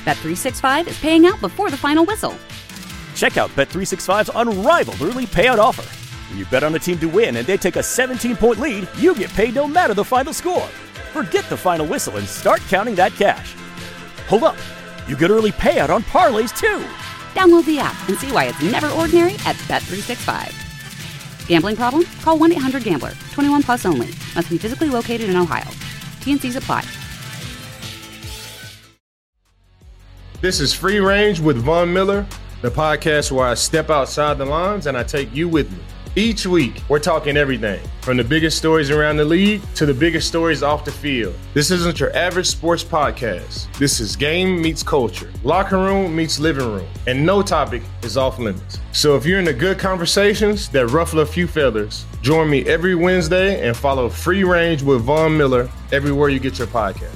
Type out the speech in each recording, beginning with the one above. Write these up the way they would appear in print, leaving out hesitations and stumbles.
Bet365 is paying out before the final whistle. Check out Bet365's unrivaled early payout offer. When you bet on a team to win and they take a 17-point lead, you get paid no matter the final score. Forget the final whistle and start counting that cash. Hold up. You get early payout on parlays, too. Download the app and see why it's never ordinary at Bet365. Gambling problem? Call 1-800-GAMBLER. 21 plus only. Must be physically located in Ohio. T&Cs apply. This is Free Range with Von Miller, the podcast where I step outside the lines and I take you with me. Each week, we're talking everything from the biggest stories around the league to the biggest stories off the field. This isn't your average sports podcast. This is game meets culture, locker room meets living room, and no topic is off limits. So if you're into good conversations that ruffle a few feathers, join me every Wednesday and follow Free Range with Von Miller everywhere you get your podcast.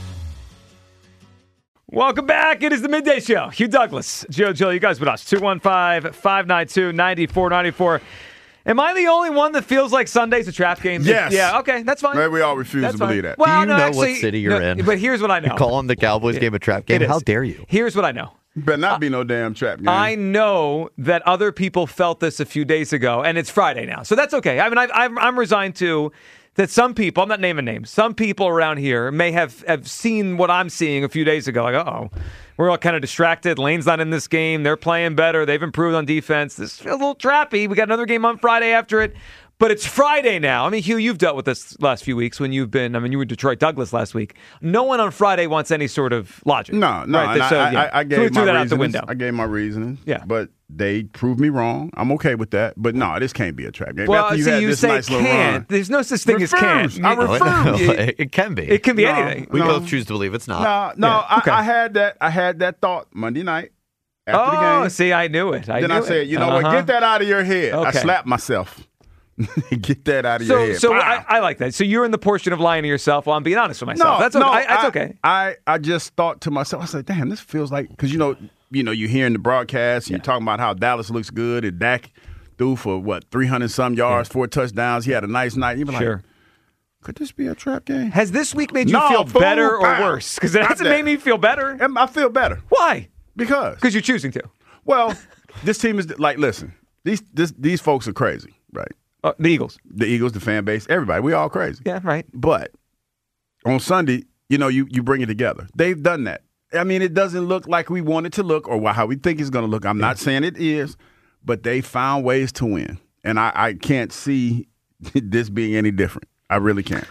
Welcome back. It is the Midday Show. Hugh Douglas, Joe Gill, you guys with us. 215-592-9494. Am I the only one that feels like Sunday's a trap game? Yes. Yeah, okay, that's fine. Maybe we all refuse to believe that. Well, Do you know what city you're in? But here's what I know. You're calling the Cowboys game a trap game? How dare you? Here's what I know. Better not be no damn trap game. I know that other people felt this a few days ago, and it's Friday now, so that's okay. I mean, I'm resigned to that some people, I'm not naming names, some people around here may have seen what I'm seeing a few days ago, like, uh-oh. We're all kind of distracted. Lane's not in this game. They're playing better. They've improved on defense. This feels a little trappy. We got another game on Friday after it. But it's Friday now. I mean, Hugh, you've dealt with this last few weeks when you've been, you were Detroit Douglas last week. No one on Friday wants any sort of logic. No. Right? So, I gave my that reasons. out the window. I gave my reasons. Yeah. But they proved me wrong. I'm okay with that. But no, this can't be a trap game. Well, After you see, had you this say nice little can't. run. There's no such thing as can't. I refuse. It can be. It can be anything. We both choose to believe it's not. No. Yeah, okay. I had that thought Monday night after the game. See, I knew it. Then I said, you know what? Get that out of your head. Okay. I slapped myself. Get that out of your head. So I like that. So you're in the portion of lying to yourself. Well, I'm being honest with myself. That's okay. I just thought to myself, I said, damn, this feels like, because you you're hearing the broadcast and you're talking about how Dallas looks good and Dak threw for 300-some yards, 4 touchdowns. He had a nice night. You'd be like, could this be a trap game? Has this week made you feel better or worse? Because it hasn't made me feel better. I feel better. Why? Because you're choosing to. Well, this team is like, listen, these folks are crazy, right? The Eagles, the fan base, everybody. We all crazy. Yeah, right. But on Sunday, you bring it together. They've done that. I mean, it doesn't look like we want it to look or how we think it's going to look. I'm not saying it is, but they found ways to win. And I can't see this being any different. I really can't.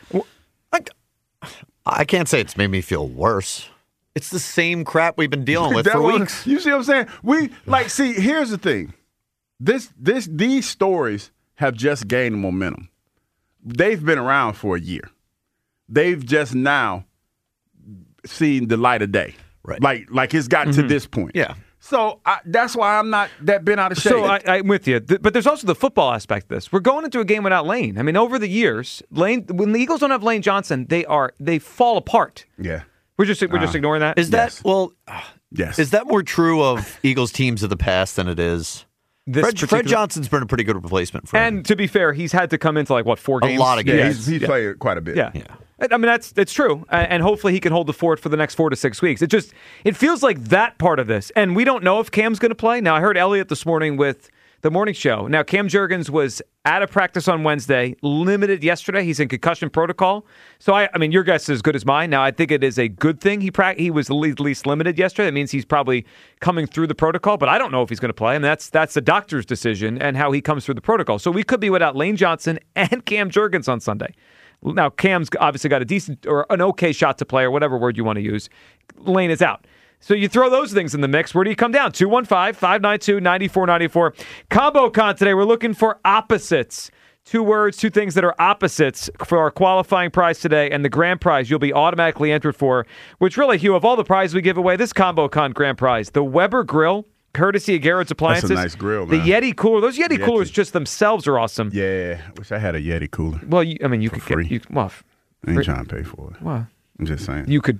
I can't say it's made me feel worse. It's the same crap we've been dealing with for weeks. You see what I'm saying? Here's the thing. These stories have just gained momentum. They've been around for a year. They've just now seen the light of day. Right. Like it's gotten to this point. Yeah. So that's why I'm not that bent out of shape. So I'm with you. But there's also the football aspect of this. We're going into a game without Lane. I mean, over the years, when the Eagles don't have Lane Johnson, they fall apart. Yeah. We're just ignoring that. Is that Yes. Is that more true of Eagles teams of the past than it is? Fred Johnson's been a pretty good replacement for him. And to be fair, he's had to come into 4 games? A lot of games. He's played quite a bit. Yeah. I mean, it's true. And hopefully he can hold the fort for the next 4 to 6 weeks. It feels like that part of this. And we don't know if Cam's going to play. Now, I heard Elliott this morning with the morning show. Now, Cam Jurgens was out of practice on Wednesday, limited yesterday. He's in concussion protocol. So, I mean, your guess is as good as mine. Now, I think it is a good thing he was at least limited yesterday. That means he's probably coming through the protocol, but I don't know if he's going to play. I mean, that's the doctor's decision and how he comes through the protocol. So we could be without Lane Johnson and Cam Jurgens on Sunday. Now, Cam's obviously got a decent or an okay shot to play or whatever word you want to use. Lane is out. So you throw those things in the mix. Where do you come down? 215-592-9494. Combo Con today. We're looking for opposites. 2 words, 2 things that are opposites for our qualifying prize today. And the grand prize you'll be automatically entered for, which really, Hugh, of all the prizes we give away, this Combo Con grand prize, the Weber Grill, courtesy of Garrett's Appliances. That's a nice grill, man. The Yeti cooler. Those Yeti coolers just themselves are awesome. Yeah. I wish I had a Yeti cooler. Well, you could free. get... I ain't trying to pay for it. Well, I'm just saying. you could...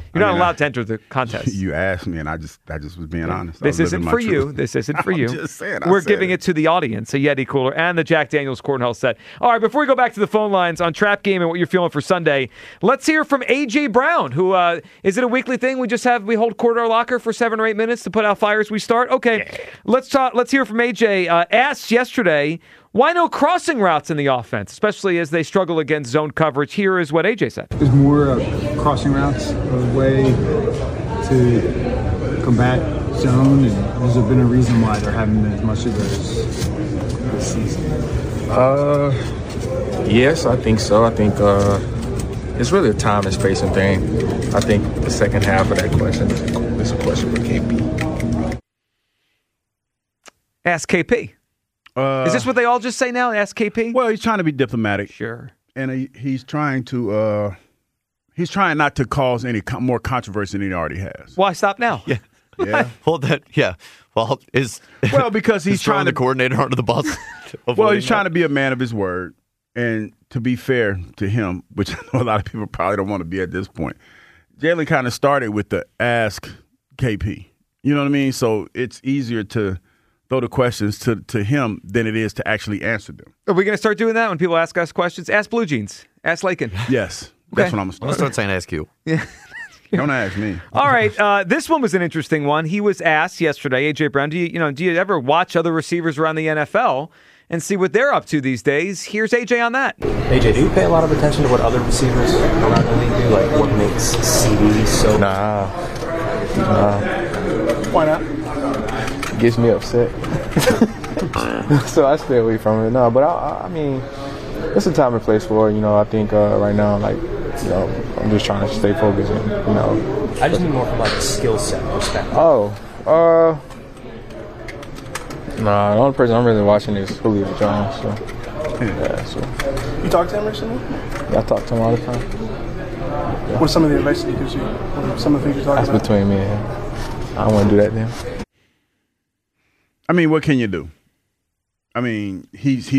You're not allowed to enter the contest. You asked me, and I just was being honest. This isn't for you. This isn't for you. I'm just saying. We're giving it to the audience, a Yeti cooler and the Jack Daniels Cornhole set. All right, before we go back to the phone lines on Trap Game and what you're feeling for Sunday, let's hear from A.J. Brown, who is it a weekly thing? We hold Corridor Locker for 7 or 8 minutes to put out fires we start? Okay, let's hear from A.J. Asked yesterday, why no crossing routes in the offense, especially as they struggle against zone coverage? Here is what A.J. said. There's more crossing routes a way to combat zone, and has there been a reason why there haven't been as much of those this season? Yes, I think so. I think it's really a time and spacing thing. I think the second half of that question is a question for KP. Ask KP. Is this what they all just say now? Ask KP? Well, he's trying to be diplomatic. Sure. And he's trying to he's trying not to cause any more controversy than he already has. Why stop now? Yeah. Yeah. Well, because he's trying the coordinator under the bus. Well, he's trying to be a man of his word, and to be fair to him, which I know a lot of people probably don't want to be at this point. Jalen kind of started with the ask KP. You know what I mean? So it's easier to throw the questions to him than it is to actually answer them. Are we going to start doing that when people ask us questions? Ask Blue Jeans. Ask Lakin. Yes. Okay. That's what I'm going to start. Let's start saying ask you. Yeah. Don't ask me. All right. This one was an interesting one. He was asked yesterday, A.J. Brown, do you ever watch other receivers around the NFL and see what they're up to these days? Here's A.J. on that. A.J., do you pay a lot of attention to what other receivers around the league do? Like what makes CD so... Nah. Why not? It gets me upset. So I stay away from it. No, but I mean, it's a time and place for it. I think right now, I'm just trying to stay focused. I just mean more from like a skill set perspective. Nah, the only person I'm really watching is Julio Jones. So, yeah, so. You talk to him recently? Yeah, I talk to him all the time. Yeah. What's some of the advice that he gives you? What are some of the things you're talking about? That's between me and him. I don't want to do that to him. I mean, what can you do? I mean, he's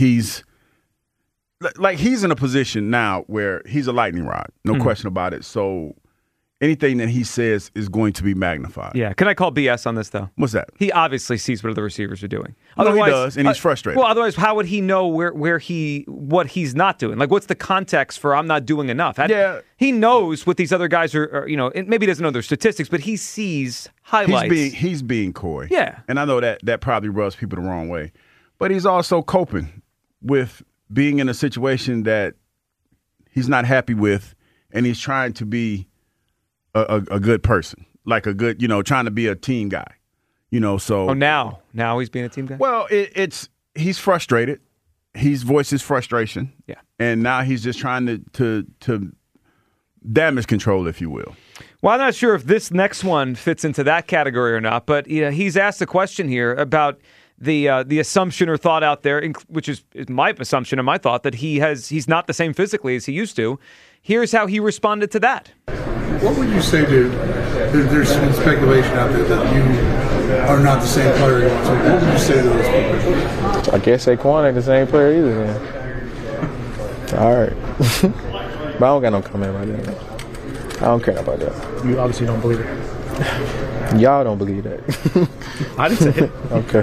in a position now where he's a lightning rod, no question about it. So anything that he says is going to be magnified. Yeah. Can I call BS on this, though? What's that? He obviously sees what other receivers are doing. No, he does, and he's frustrated. Well, otherwise, how would he know what he's not doing? Like, what's the context for I'm not doing enough? Yeah. He knows what these other guys are maybe he doesn't know their statistics, but he sees highlights. He's being coy. Yeah. And I know that probably rubs people the wrong way. But he's also coping with being in a situation that he's not happy with, and he's trying to be a good person, like a good, trying to be a team guy, so. Oh, now he's being a team guy? Well, he's frustrated. He's voiced his frustration. Yeah. And now he's just trying to damage control, if you will. Well, I'm not sure if this next one fits into that category or not, but he's asked a question here about the assumption or thought out there, which is my assumption and my thought, that he's not the same physically as he used to. Here's how he responded to that. What would you say to, there's some speculation out there that you are not the same player you want to. What would you say to those people? I guess Saquon ain't the same player either then. All right. But I don't got no comment about that. I don't care about that. You obviously don't believe it. Y'all don't believe that. I didn't say it.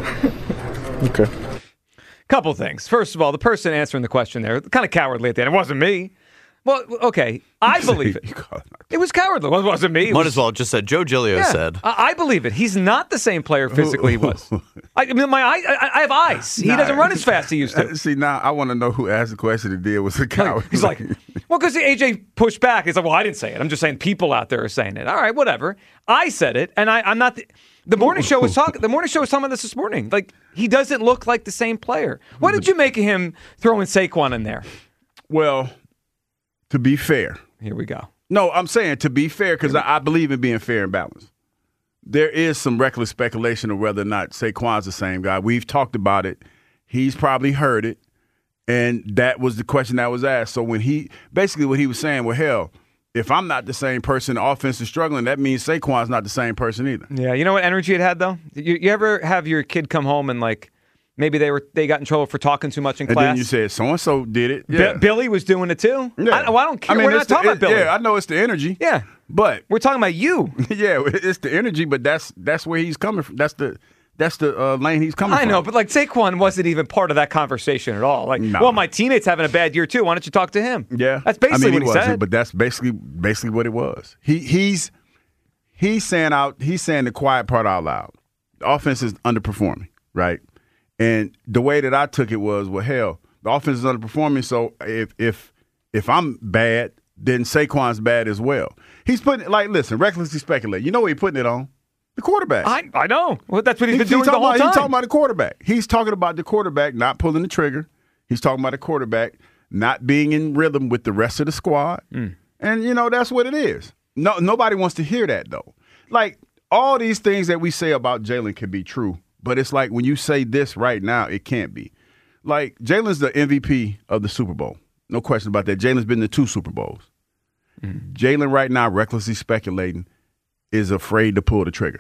Okay. Couple things. First of all, the person answering the question there, kind of cowardly at the end. It wasn't me. Well, okay, I believe it. It was cowardly. Well, it wasn't me. Might as well just said Joe Giglio said. I believe it. He's not the same player physically he was. I mean, I have eyes. He doesn't run as fast as he used to. See, now I want to know who asked the question and did was a coward. He's like, well, because AJ pushed back. He's like, well, I didn't say it. I'm just saying people out there are saying it. All right, whatever. I said it, and I'm not. The morning show was talking. The morning show was talking about this morning. Like, he doesn't look like the same player. What did you make of him throwing Saquon in there? Well, to be fair. Here we go. No, I'm saying to be fair because I believe in being fair and balanced. There is some reckless speculation of whether or not Saquon's the same guy. We've talked about it. He's probably heard it, and that was the question that was asked. So when what he was saying, well, hell, if I'm not the same person, the offense is struggling, that means Saquon's not the same person either. Yeah, you know what energy it had, though? You ever have your kid come home and, like, maybe they got in trouble for talking too much in class? And then you said, so-and-so did it. Yeah. Billy was doing it, too. Yeah. I don't care. We're not talking about Billy. Yeah, I know it's the energy. Yeah. But we're talking about you. Yeah, it's the energy, but that's where he's coming from. That's the lane he's coming from. I know, but like Saquon wasn't even part of that conversation at all. Like, well, my teammate's having a bad year too. Why don't you talk to him? Yeah, that's basically what he said. But that's basically what it was. He's saying the quiet part out loud. The offense is underperforming, right? And the way that I took it was, well, hell, the offense is underperforming. So if I'm bad, then Saquon's bad as well. He's putting it like, listen, recklessly speculate. You know what he's putting it on? The quarterback. I know. Well, that's what he's been doing the whole time. He's talking about the quarterback. He's talking about the quarterback not pulling the trigger. He's talking about the quarterback not being in rhythm with the rest of the squad. And, that's what it is. No, nobody wants to hear that, though. Like, all these things that we say about Jalen can be true, but it's like when you say this right now, it can't be. Like, Jalen's the MVP of the Super Bowl. No question about that. Jalen's been to 2 Super Bowls. Jalen right now, recklessly speculating, is afraid to pull the trigger.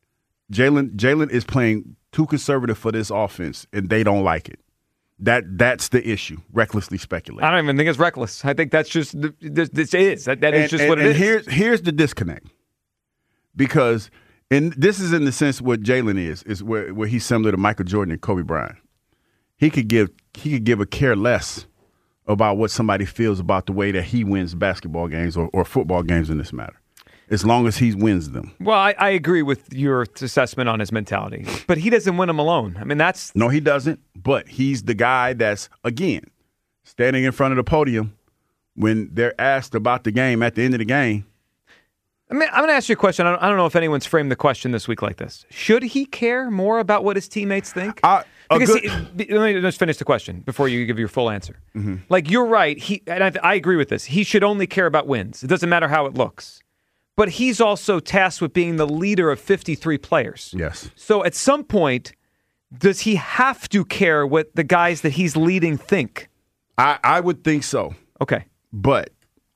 Jalen is playing too conservative for this offense, and they don't like it. That's the issue. Recklessly speculating. I don't even think it's reckless. I think that's just this is that is just what it is. Here's the disconnect, because this is in the sense what Jalen is where he's similar to Michael Jordan and Kobe Bryant. He could give a care less about what somebody feels about the way that he wins basketball games or football games in this matter, as long as he wins them. Well, I agree with your assessment on his mentality, but he doesn't win them alone. I mean, No, he doesn't, but he's the guy that's, again, standing in front of the podium when they're asked about the game at the end of the game. I mean, I'm going to ask you a question. I don't know if anyone's framed the question this week like this. Should he care more about what his teammates think? Let me just finish the question before you give your full answer. Mm-hmm. Like, you're right. I agree with this. He should only care about wins. It doesn't matter how it looks. But he's also tasked with being the leader of 53 players. Yes. So at some point, does he have to care what the guys that he's leading think? I would think so. Okay. But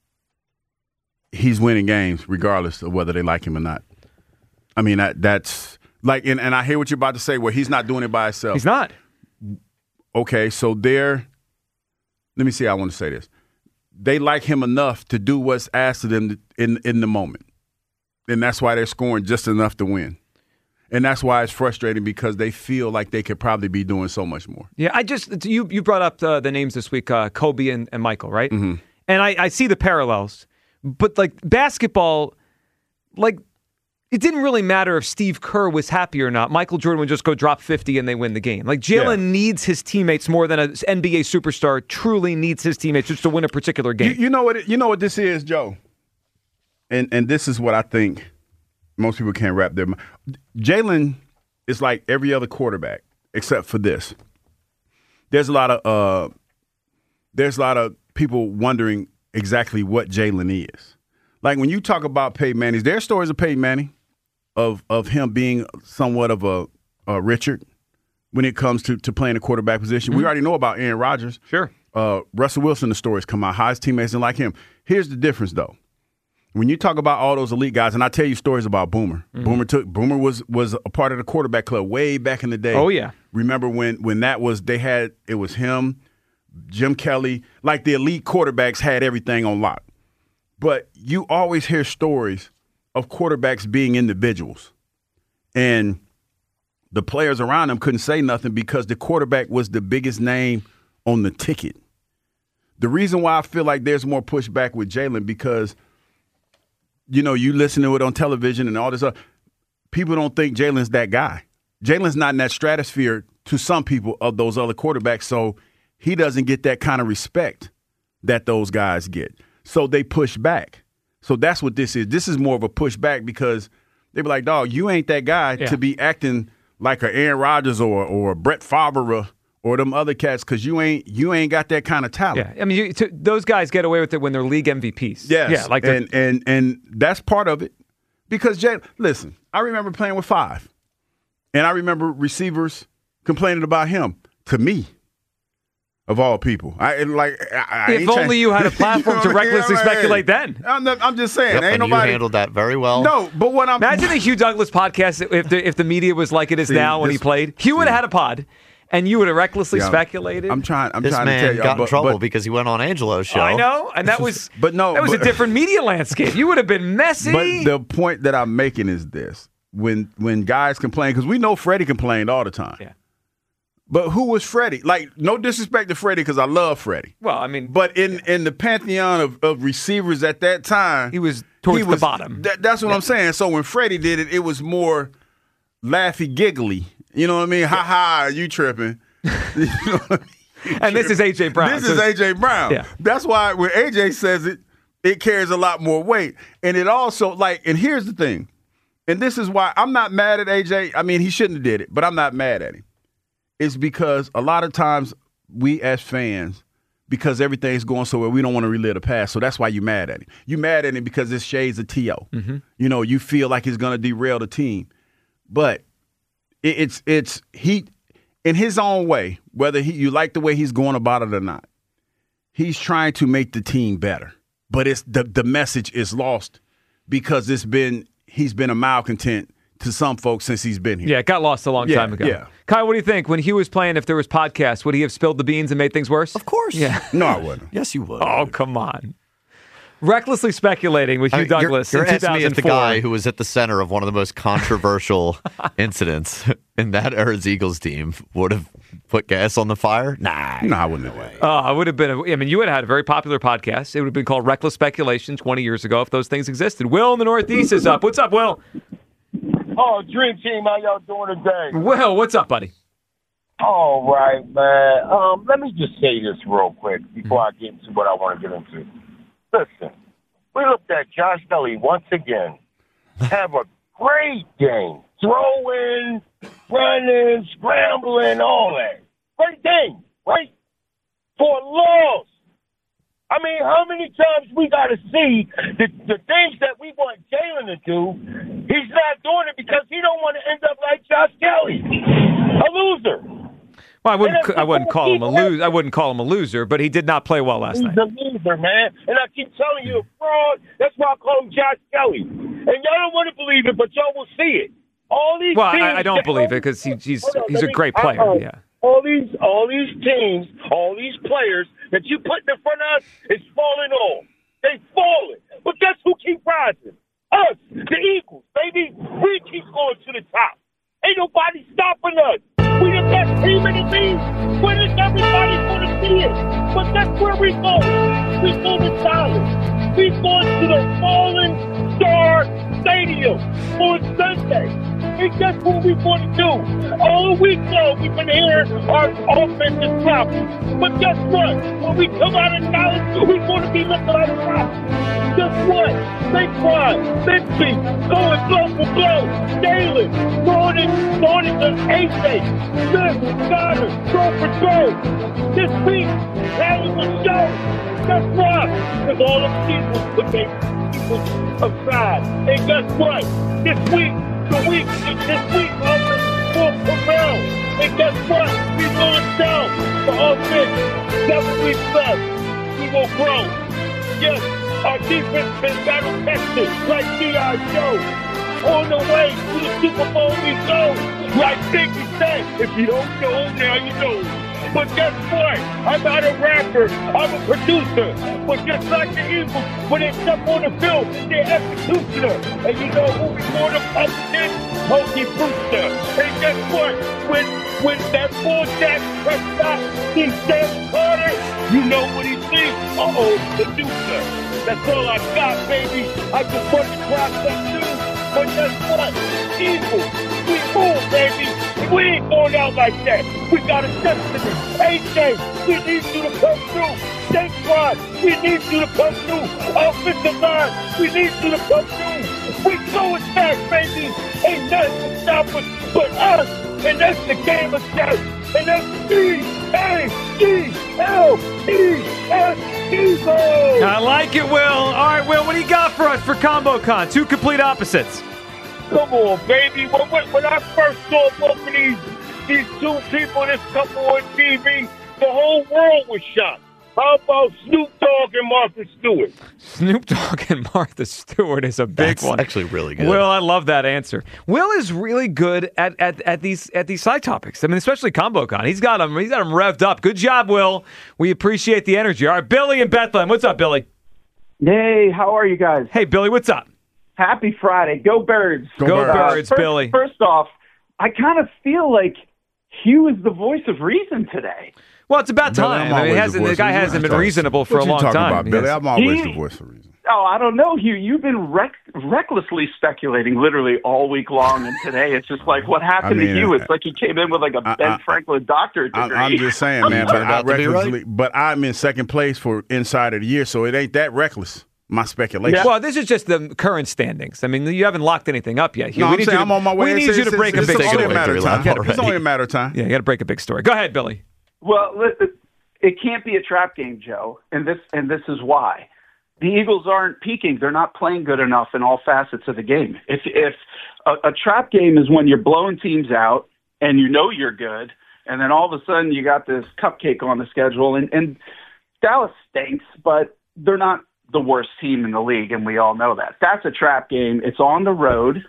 he's winning games regardless of whether they like him or not. I mean, that's like, and I hear what you're about to say, where he's not doing it by himself. He's not. Okay, so let me see how I want to say this. They like him enough to do what's asked of them in the moment. And that's why they're scoring just enough to win. And that's why it's frustrating, because they feel like they could probably be doing so much more. Yeah, you brought up the names this week, Kobe and Michael, right? Mm-hmm. And I see the parallels. But, like, basketball, like, it didn't really matter if Steve Kerr was happy or not. Michael Jordan would just go drop 50 and they win the game. Like, Jalen needs his teammates more than an NBA superstar truly needs his teammates just to win a particular game. You know what this is, Joe? And this is what I think most people can't wrap their mind. Jalen is like every other quarterback except for this. There's a lot of people wondering exactly what Jalen is. Like, when you talk about Peyton Manning, there are stories of Peyton Manning, of him being somewhat of a Richard when it comes to playing a quarterback position. Mm-hmm. We already know about Aaron Rodgers. Sure. Russell Wilson, the stories come out. How his teammates didn't like him. Here's the difference, though. When you talk about all those elite guys, and I tell you stories about Boomer. Mm-hmm. Boomer was a part of the quarterback club way back in the day. Oh, yeah. Remember when that was, it was him, Jim Kelly, like the elite quarterbacks had everything on lock. But you always hear stories of quarterbacks being individuals. And the players around them couldn't say nothing because the quarterback was the biggest name on the ticket. The reason why I feel like there's more pushback with Jalen, because, you listen to it on television and all this other, people don't think Jalen's that guy. Jalen's not in that stratosphere to some people of those other quarterbacks, so he doesn't get that kind of respect that those guys get. So they push back. So that's what this is. This is more of a pushback, because they be like, dog, you ain't that guy to be acting like a Aaron Rodgers or Brett Favre or them other cats, because you ain't got that kind of talent. Yeah, I mean, those guys get away with it when they're league MVPs. Yes, yeah, like and that's part of it. Because listen, I remember playing with Five, and I remember receivers complaining about him to me. Of all people, if only you had a platform to recklessly speculate then. I'm just saying, ain't nobody you handled that very well. No, but imagine the Hugh Douglas podcast if the media was like it is now when he played. Hugh would have had a pod, And you would have recklessly speculated. I'm trying this to man tell you, got in trouble because he went on Angelo's show. I know, and that was a different media landscape. You would have been messy. But the point that I'm making is this: when guys complain, because we know Freddie complained all the time. Yeah. But who was Freddie? Like, no disrespect to Freddie, because I love Freddie. Well, I mean, but in the pantheon of receivers at that time, he was towards the bottom. That's what I'm saying. So when Freddie did it, it was more laughy giggly. You know what I mean? Ha ha, you tripping? You know what I mean? And this is A.J. Brown. This is A.J. Brown. Yeah. That's why when A.J. says it, it carries a lot more weight. And it also, and here's the thing, and this is why I'm not mad at A.J. I mean, he shouldn't have did it, but I'm not mad at him. It's because a lot of times we as fans, because everything's going so well, we don't want to relive the past. So that's why you're mad at him. You're mad at him because it's shades of T.O. Mm-hmm. You know, you feel like he's going to derail the team. But it's he, in his own way, whether you like the way he's going about it or not, he's trying to make the team better. But it's the message is lost because he's been a malcontent to some folks since he's been here. Yeah, it got lost a long time ago. Yeah. Kai, what do you think? When Hugh was playing, if there was podcasts, would he have spilled the beans and made things worse? Of course. Yeah. No, I wouldn't. Yes, you would. Oh, come on. Recklessly speculating with Hugh Douglas you're in 2004. asking me if the guy who was at the center of one of the most controversial incidents in that era's Eagles team would have put gas on the fire? Nah. No, I wouldn't have. I would have been. You would have had a very popular podcast. It would have been called Reckless Speculation 20 years ago if those things existed. Will in the Northeast is up. What's up, Will? Oh, Dream Team, how y'all doing today? Will, what's up, buddy? All right, man. Let me just say this real quick before I get into what I want to get into. Listen, we looked at Josh Kelly once again have a great game. Throwing, running, scrambling, all that. Great game, right? For a loss. I mean, how many times we got to see the things that we want Jalen to do, he's not doing it because he don't want to end up like Josh Kelly, a loser. Well, I wouldn't call him a loser. I wouldn't call him a loser, but he did not play well last night. He's a loser, man. And I keep telling you, a fraud. That's why I call him Josh Kelly. And y'all don't want to believe it, but y'all will see it. All these teams, I don't believe it because he's a great player. Yeah. All these teams, all these players that you put in front of us is falling off. They falling. But guess who keep rising? Us, the Eagles, baby. We keep going to the top. Ain't nobody stopping us. We the best team in the league. When is everybody going to see it? But that's where we go. We go to solid. We go to the Fallen Star Stadium on Sunday. And guess what we want to do? All week long, we've been hearing our offensive problem. But guess what? When we come out of college, we're going to be looking like problem. Guess what? Saquon, Bixby, going blow for blow. Jalen, throwing it to A.J. Smith, Goddard, throw for throw. This week, Allen will show. Guess what? Because all of the people put their people aside. And guess what? This week, I'm going to walk around. And guess what? We're going down for offense. 7 weeks left. We will grow. Yes, our defense been battle tested like G.I. Joe. On the way to the Super Bowl we go. Like Biggie said, if you don't know, now you know. But guess what? I'm not a rapper. I'm a producer. But just like the Eagles, when they step on the field, they're executioner. And you know who we going to punch in? Pokey Brewster. And guess what? When that bull Jack Prescott sees Sam Carter, you know what he thinks. Producer. That's all I got, baby. I just want to clap that too. But guess what? Eagles, we move, baby. We ain't going out like that. We got a destiny. A.J., we need you to come through. Saquon, we need you to come through. Offensive line, we need you to come through. We going back, baby. Ain't nothing to stop us but us. And that's the game of death. And that's Eagles. I like it, Will. All right, Will, what do you got for us for ComboCon? Two complete opposites. Come on, baby. When I first saw both of these two people, this couple on TV, the whole world was shocked. How about Snoop Dogg and Martha Stewart? Snoop Dogg and Martha Stewart is a big one. Actually really good. Will, I love that answer. Will is really good at these side topics. I mean, especially ComboCon. He's got them revved up. Good job, Will. We appreciate the energy. All right, Billy in Bethlehem. What's up, Billy? Hey, how are you guys? Hey, Billy, what's up? Happy Friday. Go Birds. Go Birds, Billy. First off, I kind of feel like Hugh is the voice of reason today. Well, it's about time. I mean, the guy hasn't been reasonable for a long time. About, Billy? I'm always the voice of reason. Oh, I don't know, Hugh. You've been recklessly speculating literally all week long, and today it's just like, what happened to Hugh? It's like he came in with like a Ben Franklin doctorate degree. I'm just saying, man, but I'm in second place for Inside of the Year, so it ain't that reckless. My speculation. Yeah. Well, this is just the current standings. I mean, you haven't locked anything up yet. No, I'm on my way. We need you to break a big story. It's only a matter of time. It's only a matter of time. Yeah, you got to break a big story. Go ahead, Billy. Well, it can't be a trap game, Joe, and this is why. The Eagles aren't peaking. They're not playing good enough in all facets of the game. If a trap game is when you're blowing teams out and you know you're good, and then all of a sudden you got this cupcake on the schedule, and Dallas stinks, but they're not the worst team in the league, and we all know that. That's a trap game. It's on the road.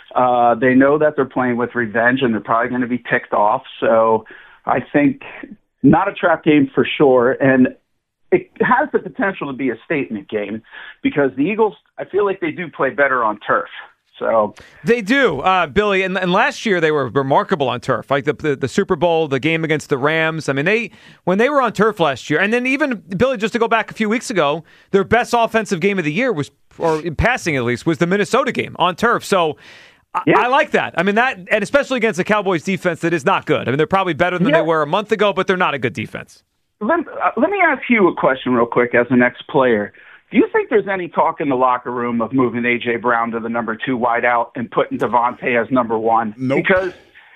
They know that they're playing with revenge, and they're probably going to be ticked off. So I think not a trap game for sure, and it has the potential to be a statement game because the Eagles, I feel like they do play better on turf. So they do, Billy, and last year they were remarkable on turf, like the Super Bowl, the game against the Rams. I mean, when they were on turf last year, and then even Billy, just to go back a few weeks ago, their best offensive game of the year was, or in passing at least, was the Minnesota game on turf. So I like that. I mean that, and especially against the Cowboys defense that is not good. I mean, they're probably better than they were a month ago, but they're not a good defense. Let me ask you a question real quick as an ex-player. Do you think there's any talk in the locker room of moving A.J. Brown to the number 2 wideout and putting Devontae as number 1? Nope. Because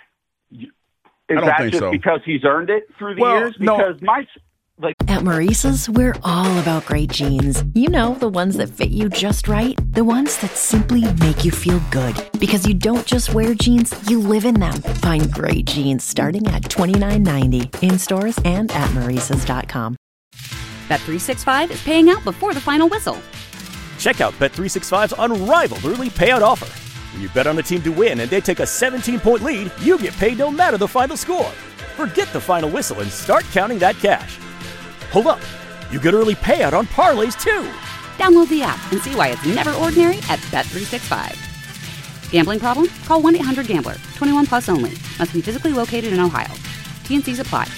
because he's earned it through the years? Because At Maurice's, we're all about great jeans. You know, the ones that fit you just right. The ones that simply make you feel good. Because you don't just wear jeans, you live in them. Find great jeans starting at $29.90 in stores and at Maurice's.com. Bet365 is paying out before the final whistle. Check out Bet365's unrivaled early payout offer. When you bet on a team to win and they take a 17-point lead, you get paid no matter the final score. Forget the final whistle and start counting that cash. Hold up. You get early payout on parlays, too. Download the app and see why it's never ordinary at Bet365. Gambling problem? Call 1-800-GAMBLER. 21 plus only. Must be physically located in Ohio. T&Cs apply.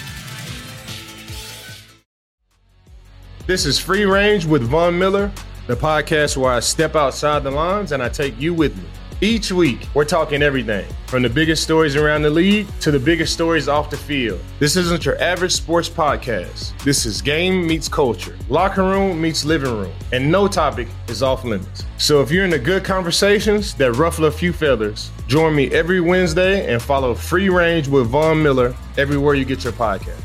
This is Free Range with Von Miller, the podcast where I step outside the lines and I take you with me. Each week, we're talking everything from the biggest stories around the league to the biggest stories off the field. This isn't your average sports podcast. This is game meets culture, locker room meets living room, and no topic is off limits. So if you're into good conversations that ruffle a few feathers, join me every Wednesday and follow Free Range with Von Miller everywhere you get your podcast.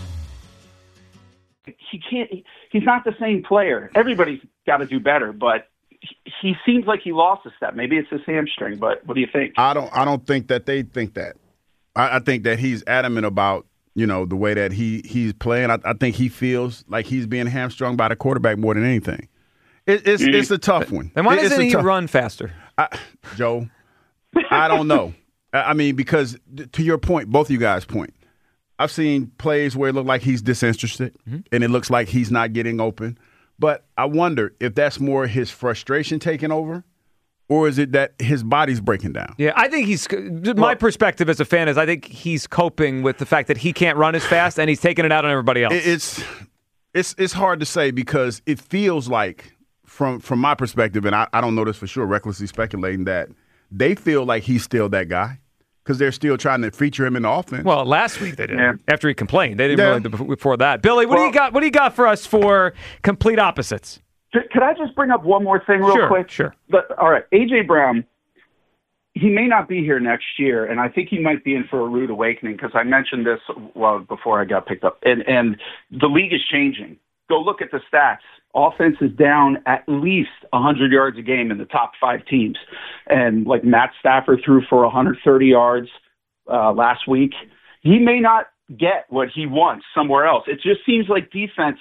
He's not the same player. Everybody's got to do better, but he seems like he lost a step. Maybe it's his hamstring, but what do you think? I don't think that they think that. I think that he's adamant about, the way that he's playing. I think he feels like he's being hamstrung by the quarterback more than anything. It's a tough one. Then why doesn't he run faster? Joe, I don't know. I mean, because to your point, both of you guys' point, I've seen plays where it looked like he's disinterested, and it looks like he's not getting open. But I wonder if that's more his frustration taking over, or is it that his body's breaking down? Yeah, I think my perspective as a fan is I think he's coping with the fact that he can't run as fast, and he's taking it out on everybody else. It's hard to say because it feels like, from my perspective, and I don't know this for sure, recklessly speculating, that they feel like he's still that guy. Because they're still trying to feature him in the offense. Well, last week they did. Yeah. After he complained, they didn't really before that. Billy, what do you got? What do you got for us for complete opposites? Could I just bring up one more thing real quick? Sure. All right, A.J. Brown, he may not be here next year, and I think he might be in for a rude awakening because I mentioned this before I got picked up. And the league is changing. Go look at the stats. Offense is down at least 100 yards a game in the top 5 teams. And like Matt Stafford threw for 130 yards last week. He may not get what he wants somewhere else. It just seems like defenses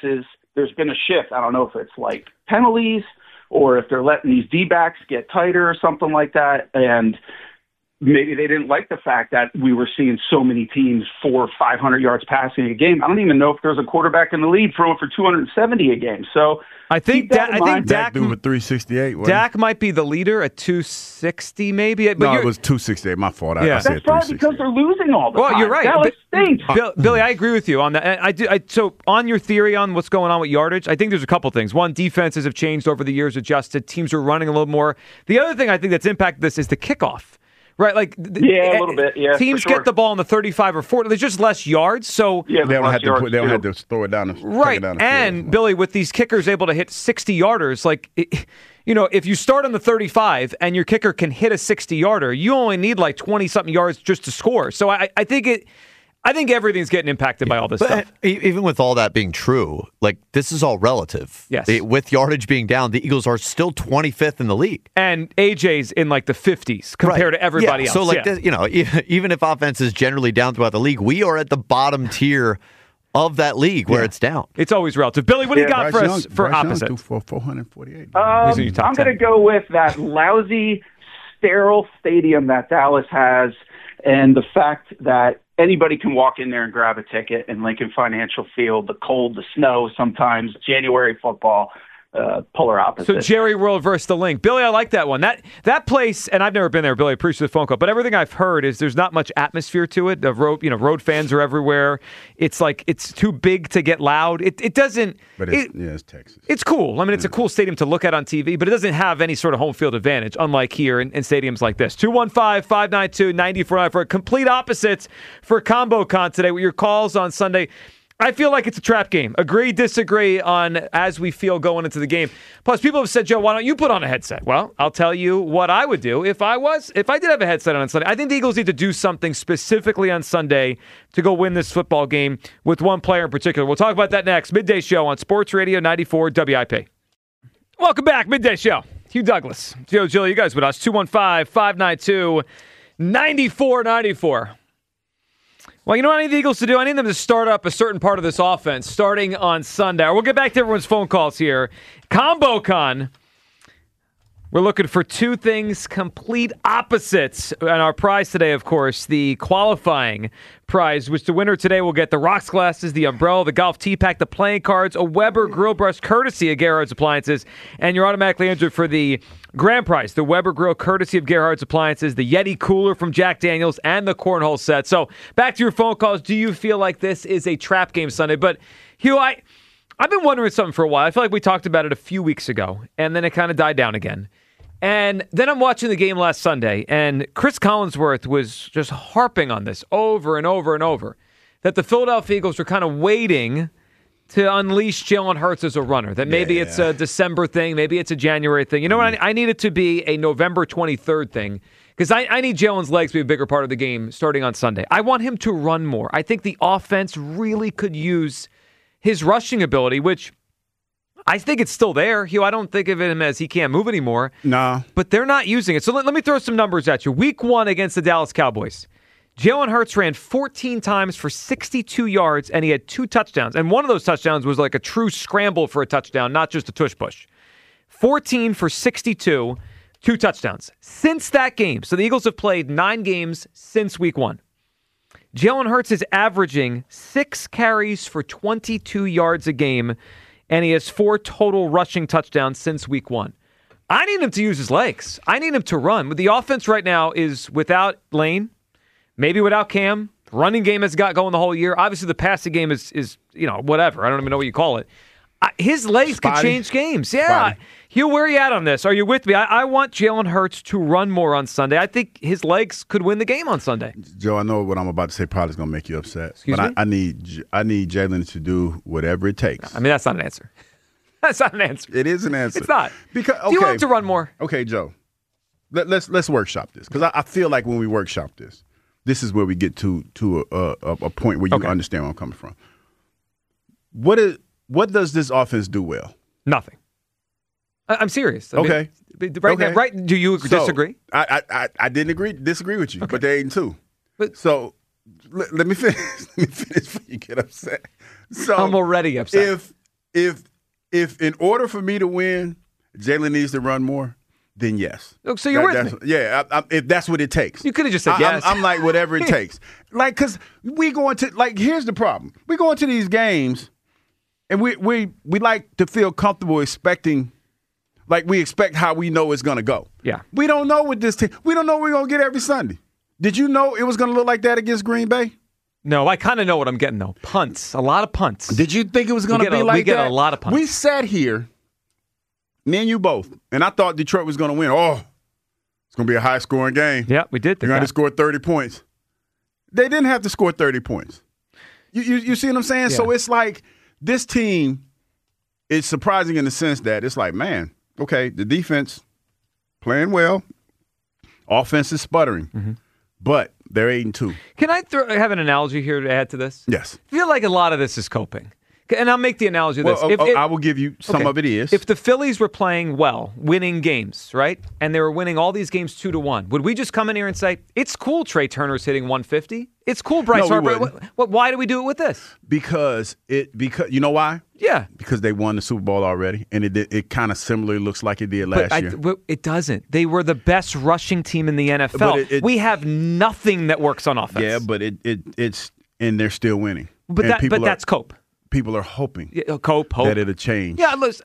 there's been a shift. I don't know if it's like penalties or if they're letting these D-backs get tighter or something like that. And maybe they didn't like the fact that we were seeing so many teams 400 or 500 yards passing a game. I don't even know if there's a quarterback in the league throwing for 270 a game. So I think Dak threw with 368. Dak might be the leader at 260, maybe. But no, it was 268. My fault. I said that's probably because they're losing all the time. Well, you're right. Dallas stinks. Billy, I agree with you on that. So on your theory on what's going on with yardage, I think there's a couple things. One, defenses have changed over the years, adjusted. Teams are running a little more. The other thing I think that's impacted this is the kickoff. Right, like a little bit. Yeah, teams get the ball on the 35 or 40. There's just less yards, so they don't have to throw it down. Right, down the and field. Billy, with these kickers able to hit 60-yarders, like if you start on the 35 and your kicker can hit a 60-yarder, you only need like 20-something yards just to score. So I think everything's getting impacted by all this stuff. Even with all that being true, like this is all relative. Yes. With yardage being down, the Eagles are still 25th in the league. And AJ's in like the 50s compared to everybody else. So this, even if offense is generally down throughout the league, we are at the bottom tier of that league where it's down. It's always relative. Billy, what do you got for us for opposite? Young for 448. I'm going to go with that lousy, sterile stadium that Dallas has and the fact that anybody can walk in there and grab a ticket in Lincoln Financial Field, the cold, the snow, sometimes January football, polar opposite. So Jerry World versus the Link. Billy, I like that one. That place, and I've never been there, Billy, I appreciate the phone call, but everything I've heard is there's not much atmosphere to it. The road fans are everywhere. It's like it's too big to get loud. It doesn't. But it's Texas. It's cool. I mean, it's a cool stadium to look at on TV, but it doesn't have any sort of home field advantage, unlike here in stadiums like this. 215-592-9494. Complete opposites for ComboCon today with your calls on Sunday. I feel like it's a trap game. Agree, disagree on as we feel going into the game. Plus, people have said, Joe, why don't you put on a headset? Well, I'll tell you what I would do if I did have a headset on Sunday. I think the Eagles need to do something specifically on Sunday to go win this football game with one player in particular. We'll talk about that next. Midday Show on Sports Radio 94 WIP. Welcome back. Midday Show. Hugh Douglas, Joe Gill, you guys with us. 215-592-9494. Well, you know what I need the Eagles to do? I need them to start up a certain part of this offense starting on Sunday. We'll get back to everyone's phone calls here. ComboCon. We're looking for two things, complete opposites. And our prize today, of course, the qualifying prize, which the winner today will get the rocks glasses, the umbrella, the golf tee pack, the playing cards, a Weber grill brush courtesy of Gerhardt's Appliances, and you're automatically entered for the grand prize, the Weber grill courtesy of Gerhardt's Appliances, the Yeti cooler from Jack Daniels, and the cornhole set. So back to your phone calls. Do you feel like this is a trap game Sunday? But Hugh, I've been wondering something for a while. I feel like we talked about it a few weeks ago, and then it kind of died down again. And then I'm watching the game last Sunday, and Chris Collinsworth was just harping on this over and over and over, that the Philadelphia Eagles were kind of waiting to unleash Jalen Hurts as a runner, that maybe it's a December thing, maybe it's a January thing. You know what? I need it to be a November 23rd thing, because I need Jalen's legs to be a bigger part of the game starting on Sunday. I want him to run more. I think the offense really could use his rushing ability, which I think it's still there. Hugh, I don't think of him as he can't move anymore. No. But they're not using it. So let me throw some numbers at you. Week 1 against the Dallas Cowboys, Jalen Hurts ran 14 times for 62 yards, and he had 2 touchdowns. And one of those touchdowns was like a true scramble for a touchdown, not just a tush push. 14 for 62, 2 touchdowns. Since that game, so the Eagles have played 9 games since week 1. Jalen Hurts is averaging 6 carries for 22 yards a game, and he has 4 total rushing touchdowns since week 1. I need him to use his legs. I need him to run. The offense right now is without Lane, maybe without Cam. Running game has got going the whole year. Obviously, the passing game is whatever. I don't even know what you call it. His legs could change games. Yeah. Hugh, where are you at on this? Are you with me? I want Jalen Hurts to run more on Sunday. I think his legs could win the game on Sunday. Joe, I know what I'm about to say probably is going to make you upset. Excuse me? I need Jalen to do whatever it takes. I mean, that's not an answer. That's not an answer. It is an answer. It's not. Because do you want him to run more? Okay, Joe. Let's workshop this, because I feel like when we workshop this is where we get to a point where you understand where I'm coming from. What does this offense do well? Nothing. I'm serious. Okay. Now, right? Do you disagree? I didn't disagree with you, but they ain't 2. So let me finish. Let me finish before you get upset. So I'm already upset. if in order for me to win, Jalen needs to run more, then yes. Oh, so you're with me. Yeah, if that's what it takes. You could have just said yes. I'm like, whatever it takes. Like, because we go into, like, here's the problem. We go into these games, and we like to feel comfortable expecting, like we expect how we know it's going to go. Yeah. We don't know with this team. We don't know what we're going to get every Sunday. Did you know it was going to look like that against Green Bay? No, I kind of know what I'm getting, though. Punts. A lot of punts. Did you think it was going to be like that? We get a lot of punts. We sat here, me and you both, and I thought Detroit was going to win. Oh, it's going to be a high-scoring game. Yeah, we did. They're going to score 30 points. They didn't have to score 30 points. You see what I'm saying? Yeah. So it's like this team is surprising in the sense that it's like, man, okay, the defense playing well, offense is sputtering. Mm-hmm. But they're 8-2. Can I have an analogy here to add to this? Yes. I feel like a lot of this is coping. And I'll make the analogy of this. I will give you some of it is. If the Phillies were playing well, winning games, right, and they were winning all these games 2-1, would we just come in here and say, it's cool Trey Turner's hitting 150? It's cool Bryce Harper. Why do we do it with this? Because you know why? Yeah. Because they won the Super Bowl already, and it kind of similarly looks like it did last year. It doesn't. They were the best rushing team in the NFL. We have nothing that works on offense. Yeah, but it's and they're still winning. But that's cope. People are hoping hope that it'll change. Yeah, listen,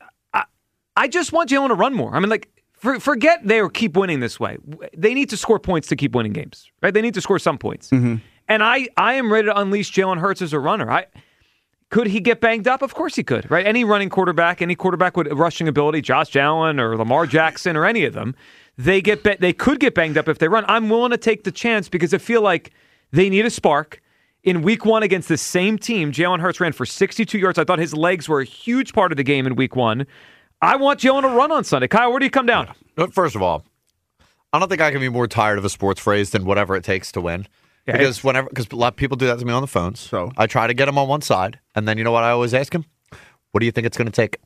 I just want Jalen to run more. I mean, like, forget they keep winning this way. They need to score points to keep winning games, right? They need to score some points. Mm-hmm. And I am ready to unleash Jalen Hurts as a runner. Could he get banged up? Of course he could, right? Any running quarterback, any quarterback with rushing ability, Josh Allen or Lamar Jackson or any of them, they could get banged up if they run. I'm willing to take the chance because I feel like they need a spark. In week 1 against the same team, Jalen Hurts ran for 62 yards. I thought his legs were a huge part of the game in week 1. I want Jalen to run on Sunday. Kyle, where do you come down? First of all, I don't think I can be more tired of a sports phrase than whatever it takes to win. Yeah, because a lot of people do that to me on the phones. So I try to get them on one side, and then you know what I always ask them? What do you think it's going to take?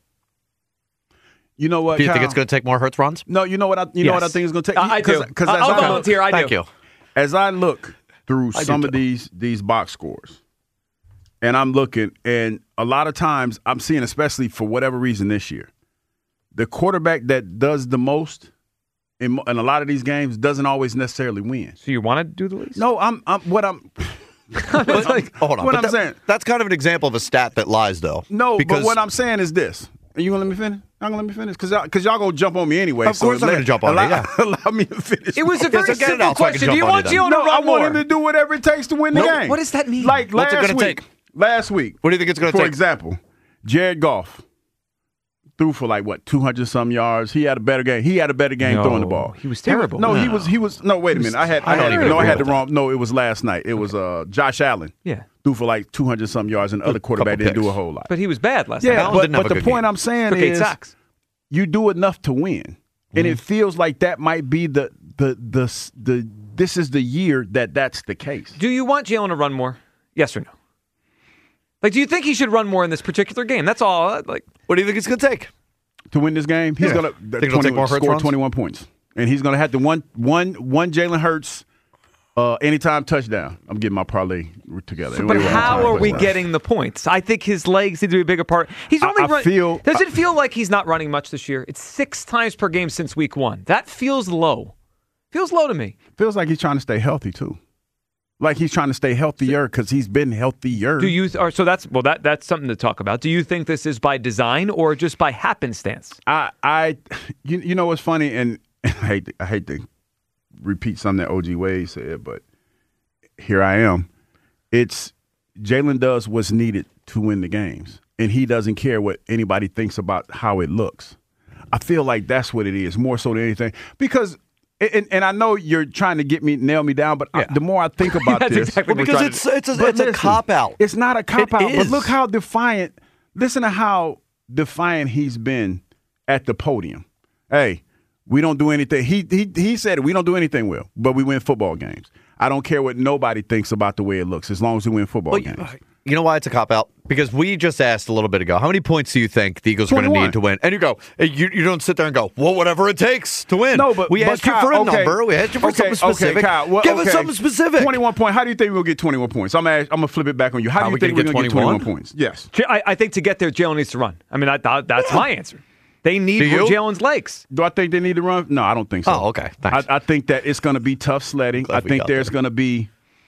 You know what? Do you think it's going to take more Hurts runs? No, you know what? What I think it's going to take. I do. I'll volunteer. I do. Thank you. As I look through some of these box scores, and I'm looking, and a lot of times I'm seeing, especially for whatever reason this year, the quarterback that does the most in a lot of these games doesn't always necessarily win. So you want to do the least? No, hold on. What I'm saying, that's kind of an example of a stat that lies, though. No, but what I'm saying is this. Are you going to let me finish? I'm going to let me finish? Because y'all going to jump on me anyway. Of course I'm going to jump on you. Allow me to finish. It was a very simple question. Do you want Gio to run more? I want him to do whatever it takes to win the game. What does that mean? Like What's it going to take? Last week. What do you think it's going to take? For example, Jared Goff threw for 200-some yards. He had a better game. He had a better game throwing the ball. He was terrible. He was. No, wait a minute. I had the wrong. No, it was last night. It was Josh Allen. Yeah. Threw for 200-some yards, and the other quarterback didn't do a whole lot. But he was bad last night. Yeah, but the point I'm saying is you do enough to win, and it feels like that might be the this is the year that's the case. Do you want Jalen to run more? Yes or no? Do you think he should run more in this particular game? That's all. What do you think it's going to take to win this game? He's going to score 21 points, and he's going to have the one Jalen Hurts anytime touchdown. I'm getting my parlay together. But how are we getting the points? I think his legs need to be a bigger part. He's only Does it feel like he's not running much this year? It's 6 times per game since week 1. That feels low. Feels low to me. Feels like he's trying to stay healthy too. Like he's trying to stay healthier because he's been healthier. So that's something to talk about. Do you think this is by design or just by happenstance? You know what's funny, and I hate to repeat something that OG Wade said, but here I am. It's Jalen does what's needed to win the games, and he doesn't care what anybody thinks about how it looks. I feel like that's what it is, more so than anything, because. And I know you're trying to nail me down, but the more I think about this, exactly because it's a cop out. It's not a cop out, but look how defiant. Listen to how defiant he's been at the podium. Hey, We don't do anything. He said it. We don't do anything well, but we win football games. I don't care what nobody thinks about the way it looks, as long as we win football games. You know why it's a cop-out? Because we just asked a little bit ago, how many points do you think the Eagles are going to need to win? And you go, you don't sit there and go, well, whatever it takes to win. No, but we asked you for a number. We asked you for something specific. Okay, Kyle, Give us something specific. 21 points. How do you think we'll get 21 points? I'm going to flip it back on you. How do you think we're going to get 21 points? Yes. I think to get there, Jalen needs to run. I mean, that's my answer. They need Jalen's legs. Do I think they need to run? No, I don't think so. Oh, okay. Thanks. I think that it's going to be tough sledding. I think there's going to be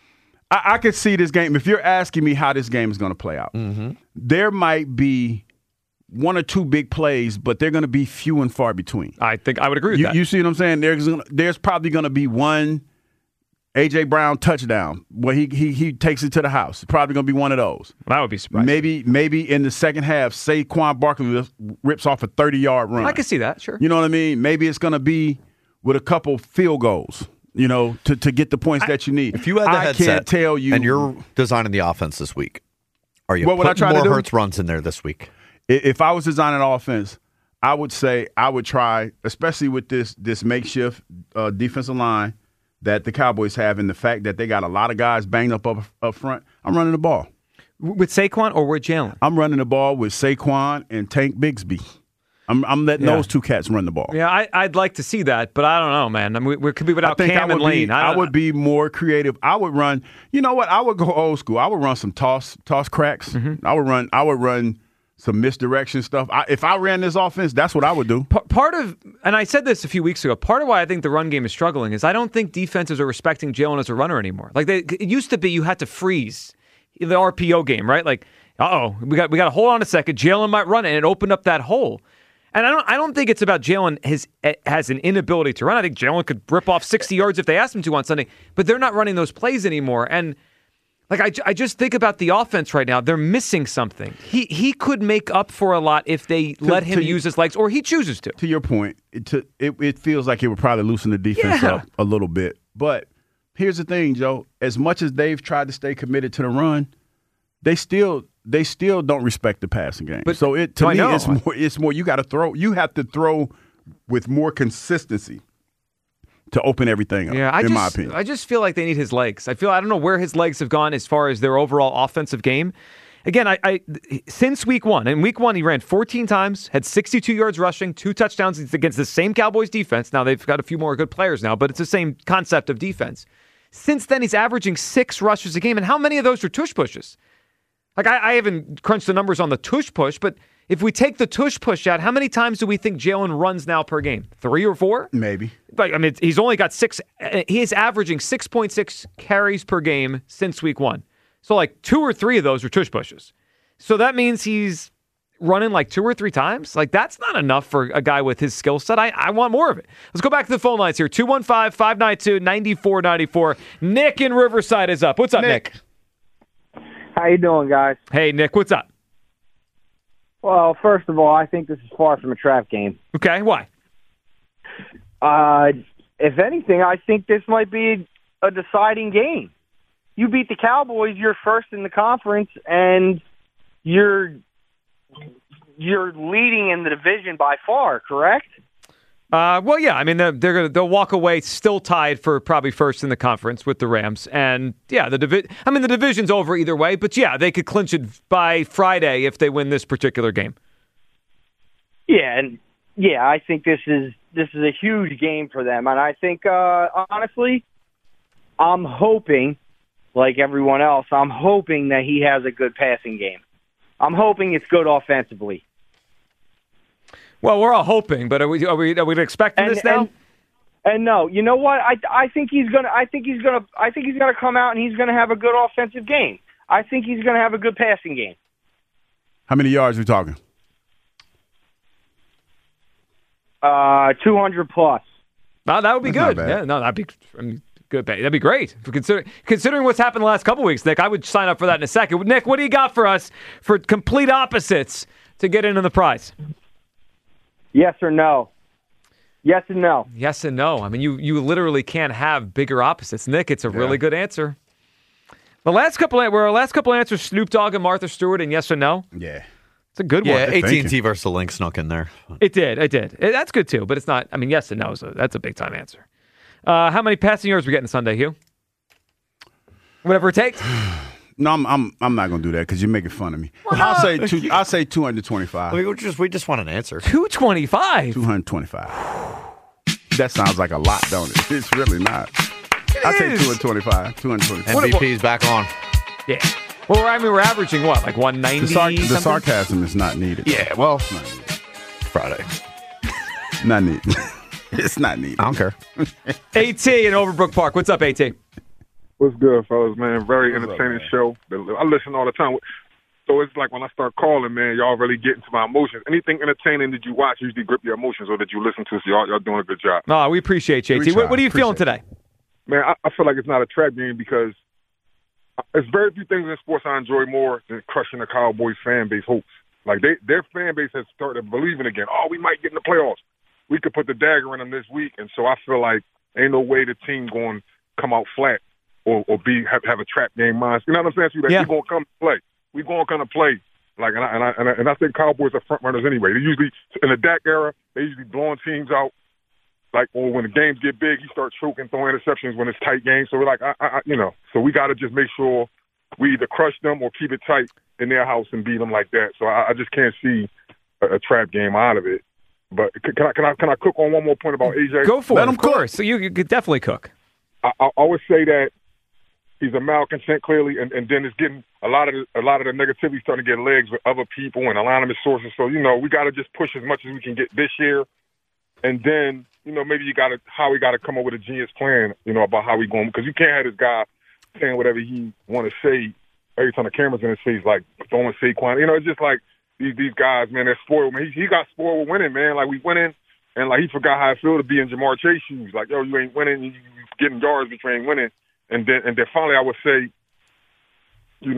I could see this game. If you're asking me how this game is going to play out, there might be one or two big plays, but they're going to be few and far between. I think I would agree with that. You see what I'm saying? There's probably going to be one A.J. Brown touchdown where he takes it to the house. It's probably going to be one of those. That would be surprising. Maybe in the second half, Saquon Barkley rips off a 30-yard run. I can see that, sure. You know what I mean? Maybe it's going to be with a couple field goals. To get the points that you need. If you had the headset, can't tell you, and you're designing the offense this week, are you putting more Hurts runs in there this week? If I was designing an offense, I would say I would try, especially with this makeshift defensive line that the Cowboys have, and the fact that they got a lot of guys banged up front. I'm running the ball with Saquon or with Jalen. I'm running the ball with Saquon and Tank Bigsby. I'm letting those two cats run the ball. Yeah, I'd like to see that, but I don't know, man. I mean, we could be without Cam and Lane. I would be more creative. I would run. You know what? I would go old school. I would run some toss cracks. Mm-hmm. I would run some misdirection stuff. If I ran this offense, that's what I would do. Part of, and I said this a few weeks ago, part of why I think the run game is struggling is I don't think defenses are respecting Jalen as a runner anymore. Like it used to be, you had to freeze the RPO game, right? Like, we got to hold on a second. Jalen might run it, and it opened up that hole. And I don't think it's about Jalen has an inability to run. I think Jalen could rip off 60 yards if they asked him to on Sunday, but they're not running those plays anymore. And like I just think about the offense right now. They're missing something. He could make up for a lot if they let him use his legs, or he chooses to. To your point, it feels like it would probably loosen the defense up a little bit. But here's the thing, Joe. As much as they've tried to stay committed to the run, they still don't respect the passing game. But so it's more you got to throw. You have to throw with more consistency to open everything up. Yeah, in my opinion, I just feel like they need his legs. I don't know where his legs have gone as far as their overall offensive game. Again, I since week one. In week one, he ran 14 times, had 62 yards rushing, 2 touchdowns against the same Cowboys defense. Now they've got a few more good players now, but it's the same concept of defense. Since then, he's averaging 6 rushes a game, and how many of those are tush pushes? Like, I haven't crunched the numbers on the tush push, but if we take the tush push out, how many times do we think Jalen runs now per game? 3 or 4? Maybe. Like, I mean, he's only got 6. He is averaging 6.6 carries per game since week 1. So, like, 2 or 3 of those are tush pushes. So that means he's running like 2 or 3 times. Like, that's not enough for a guy with his skill set. I want more of it. Let's go back to the phone lines here. 215-592-9494. Nick in Riverside is up. What's up, Nick? How you doing, guys? Hey, Nick, what's up? Well, first of all, I think this is far from a trap game. Okay, why? If anything, I think this might be a deciding game. You beat the Cowboys, you're first in the conference, and you're leading in the division by far, correct? Well, yeah. I mean, they'll walk away still tied for probably first in the conference with the Rams, and yeah, the division's over either way. But yeah, they could clinch it by Friday if they win this particular game. Yeah, and yeah, I think this is a huge game for them, and I think honestly, I'm hoping, like everyone else, I'm hoping that he has a good passing game. I'm hoping it's good offensively. Well, we're all hoping, but are we expecting this now? And no, you know what? I think he's gonna come out and he's gonna have a good offensive game. I think he's gonna have a good passing game. How many yards are we talking? 200 plus. No, that would be good. Yeah, no, that'd be good. That'd be great. Considering what's happened the last couple weeks, Nick, I would sign up for that in a second. Nick, what do you got for us for complete opposites to get into the prize? Yes or no? Yes and no. Yes and no. I mean, you literally can't have bigger opposites. Nick, it's a really good answer. Our last couple answers, Snoop Dogg and Martha Stewart, and yes or no? Yeah. It's a good one. Yeah, AT&T versus the Lynx snuck in there. It did. That's good, too, but it's not. I mean, yes and no, so that's a big-time answer. How many passing yards we getting Sunday, Hugh? Whatever it takes? No, I'm not going to do that because you're making fun of me. I'll say 225. We just want an answer. 225? 225. That sounds like a lot, don't it? It's really not. I'll say 225. MVP's back on. Yeah. Well, I mean, we're averaging what, like 190? The sarcasm is not needed. Yeah, well, it's not needed. Friday. Not needed. It's not needed. I don't care. AT in Overbrook Park. What's up, AT? What's good, fellas, man? Very entertaining show. I listen all the time. So it's like when I start calling, man, y'all really get into my emotions. Anything entertaining that you watch usually grip your emotions or that you listen to, so y'all doing a good job. No, we appreciate you, AT. What are you feeling today? Man, I feel like it's not a trap game because there's very few things in sports I enjoy more than crushing the Cowboys fan base hopes. Like their fan base has started believing again. Oh, we might get in the playoffs. We could put the dagger in them this week, and so I feel like ain't no way the team going to come out flat or have a trap game mindset. You know what I'm saying? So we're going to come play. We're going to come to play. Like, and I think Cowboys are front runners anyway. They usually in the Dak era, they usually blowing teams out. Like, or when the games get big, he starts choking, throwing interceptions when it's tight games. So we're like, so we got to just make sure we either crush them or keep it tight in their house and beat them like that. So I just can't see a trap game out of it. But can I cook on one more point about AJ? Go for it, of course. So you could definitely cook. I always say that he's a malcontent clearly, and then it's getting a lot of the negativity starting to get legs with other people and anonymous sources. So we got to just push as much as we can get this year, and then maybe Howie got to come up with a genius plan, about how we going, because you can't have this guy saying whatever he want to say every time the camera's in his face, like throwing Saquon. It's just like these guys, man, they're spoiled. Man, he got spoiled with winning, man. Like we winning, and like he forgot how it feel to be in Jamar Chase shoes. Like, yo, you ain't winning, you getting yards, but you ain't winning. And then finally, I would say, we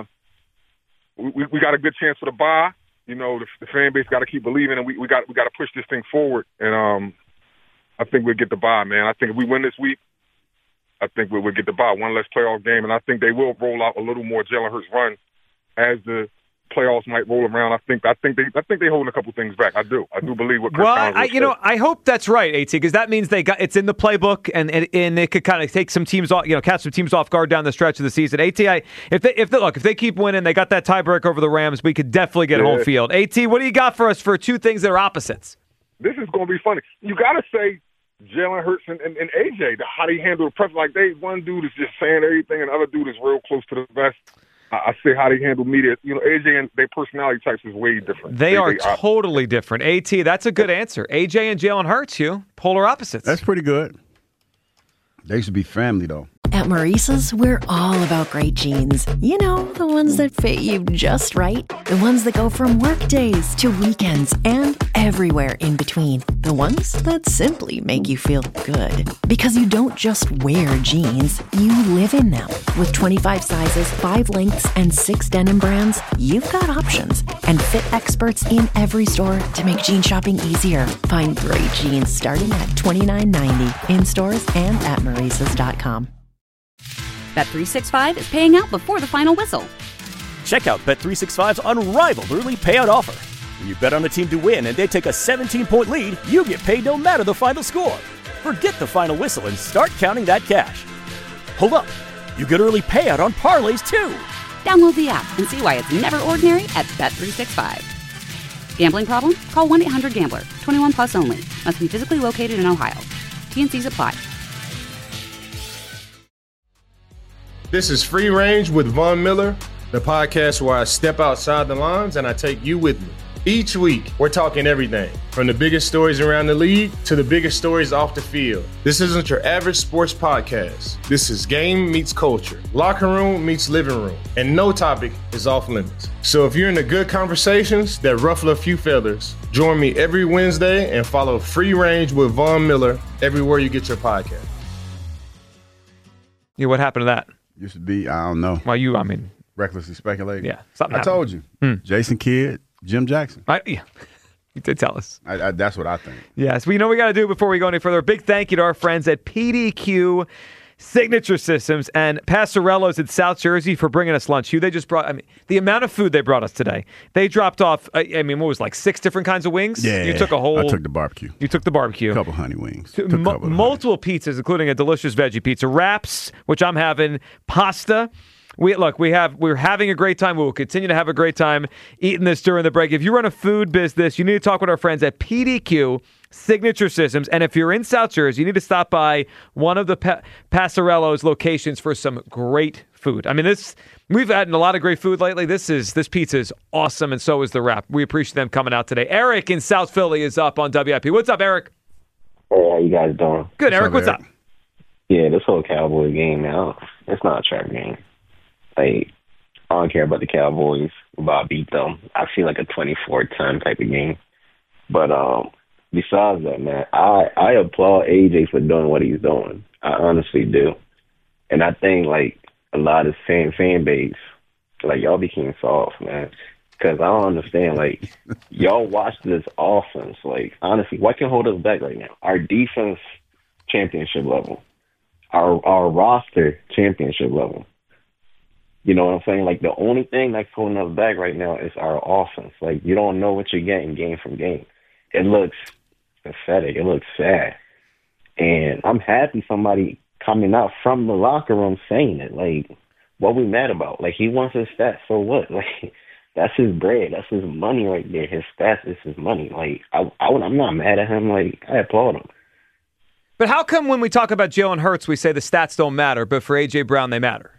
got a good chance for the bye. The fan base got to keep believing, and we got to push this thing forward. And I think we'll get the bye, man. I think if we win this week, I think we'll get the bye. One less playoff game, and I think they will roll out a little more Jalen Hurts run as the playoffs might roll around. I think they holding a couple things back. I do believe what Chris Collins will say. I hope that's right, AT, because that means it's in the playbook, and it could kind of take some teams off, catch some teams off guard down the stretch of the season. AT, if they keep winning, they got that tiebreak over the Rams, we could definitely get home field. AT, what do you got for us for two things that are opposites? This is going to be funny. You got to say Jalen Hurts and AJ, how they handle the press. Like one dude is just saying everything, and the other dude is real close to the vest. I say how they handle media. AJ and their personality types is way different. They are totally different. AT, that's a good answer. AJ and Jalen Hurts, polar opposites. That's pretty good. They should be family, though. At Maurice's, we're all about great jeans. The ones that fit you just right. The ones that go from work days to weekends and everywhere in between. The ones that simply make you feel good. Because you don't just wear jeans, you live in them. With 25 sizes, 5 lengths, and 6 denim brands, you've got options. And fit experts in every store to make jean shopping easier. Find great jeans starting at $29.90 in stores and at Maurice's.com. Bet365 is paying out before the final whistle. Check out Bet365's unrivaled early payout offer. When you bet on a team to win and they take a 17-point lead, you get paid no matter the final score. Forget the final whistle and start counting that cash. Hold up. You get early payout on parlays, too. Download the app and see why it's never ordinary at Bet365. Gambling problem? Call 1-800-GAMBLER. 21 plus only. Must be physically located in Ohio. T&Cs apply. This is Free Range with Von Miller, the podcast where I step outside the lines and I take you with me. Each week, we're talking everything from the biggest stories around the league to the biggest stories off the field. This isn't your average sports podcast. This is game meets culture, locker room meets living room, and no topic is off limits. So if you're into good conversations that ruffle a few feathers, join me every Wednesday and follow Free Range with Von Miller everywhere you get your podcast. What happened to that? Used to be, I don't know. Well, recklessly speculating. Yeah, something I told you. Jason Kidd, Jim Jackson. You did tell us. That's what I think. Yes, we got to do before we go any further. A big thank you to our friends at PDQ Signature Systems and Passarello's in South Jersey for bringing us lunch. Hugh, they just brought, the amount of food they brought us today. They dropped off, what was like 6 different kinds of wings? Yeah. You took a whole... I took the barbecue. You took the barbecue. A couple honey wings. Multiple pizzas, including a delicious veggie pizza. Wraps, which I'm having. Pasta. We're having a great time. We will continue to have a great time eating this during the break. If you run a food business, you need to talk with our friends at PDQ Signature Systems. And if you're in South Jersey, you need to stop by one of the Passarello's locations for some great food. We've had a lot of great food lately. This pizza is awesome, and so is the wrap. We appreciate them coming out today. Eric in South Philly is up on WIP. What's up, Eric? Hey, how you guys doing? Good, Eric. What's up? Yeah, this whole Cowboy game, man, it's not a trap game. Like, I don't care about the Cowboys, about beat them. I feel like a 24-10 type of game. But besides that, man, I applaud AJ for doing what he's doing. I honestly do. And I think, like, a lot of fan base, like, y'all became soft, man. Because I don't understand, like, y'all watch this offense. Like, honestly, what can hold us back right now? Our defense, championship level. Our roster, championship level. You know what I'm saying? Like, the only thing that's holding us back right now is our offense. Like, you don't know what you're getting game from game. It looks pathetic. It looks sad. And I'm happy somebody coming out from the locker room saying it. Like, what we mad about? Like, he wants his stats, so what? Like, that's his bread. That's his money right there. His stats is his money. Like, I'm not mad at him. Like, I applaud him. But how come when we talk about Jalen Hurts, we say the stats don't matter, but for A.J. Brown, they matter?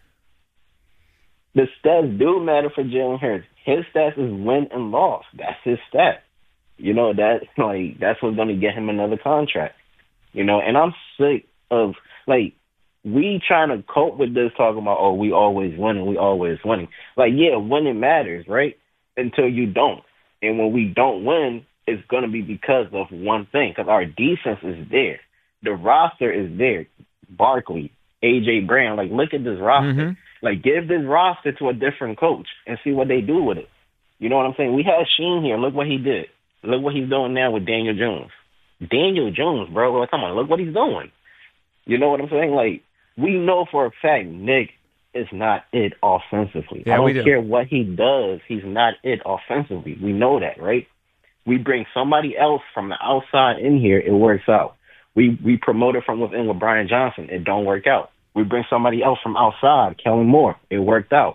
The stats do matter for Jalen Hurts. His stats is win and loss. That's his stat. You know, that's what's going to get him another contract. You know, and I'm sick of, like, we trying to cope with this talking about, oh, we always winning. Like, yeah, winning matters, right? Until you don't. And when we don't win, it's going to be because of one thing, because our defense is there. The roster is there. Barkley, A.J. Brown, like, look at this roster. Mm-hmm. Like, give this roster to a different coach and see what they do with it. You know what I'm saying? We had Sheen here. Look what he did. Look what he's doing now with Daniel Jones. Daniel Jones, bro. Like, come on, look what he's doing. You know what I'm saying? Like, we know for a fact Nick is not it offensively. Yeah, I don't care what he does. He's not it offensively. We know that, right? We bring somebody else from the outside in here, it works out. We promote it from within with Brian Johnson. It don't work out. We bring somebody else from outside, Kellen Moore. It worked out.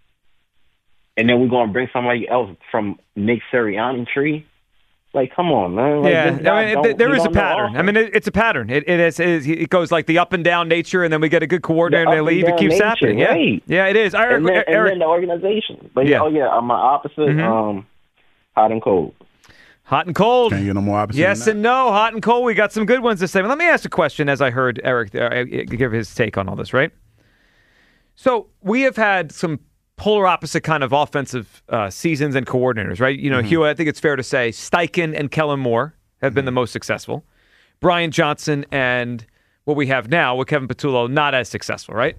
And then we're going to bring somebody else from Nick Sirianni tree. Like, come on, man. Like, there is a pattern. It's a pattern. It goes like the up and down nature, and then we get a good coordinator and they leave. It keeps happening. Right. Yeah, it is. And then the organization. But I'm my opposite, hot and cold. Hot and cold. Can't get no more opposite. Yes and no. Hot and cold. We got some good ones to say. But let me ask a question as I heard Eric give his take on all this, right? So we have had some polar opposite kind of offensive seasons and coordinators, right? You know, Hugh, I think it's fair to say Steichen and Kellen Moore have been the most successful. Brian Johnson and what we have now with Kevin Patullo, not as successful, right?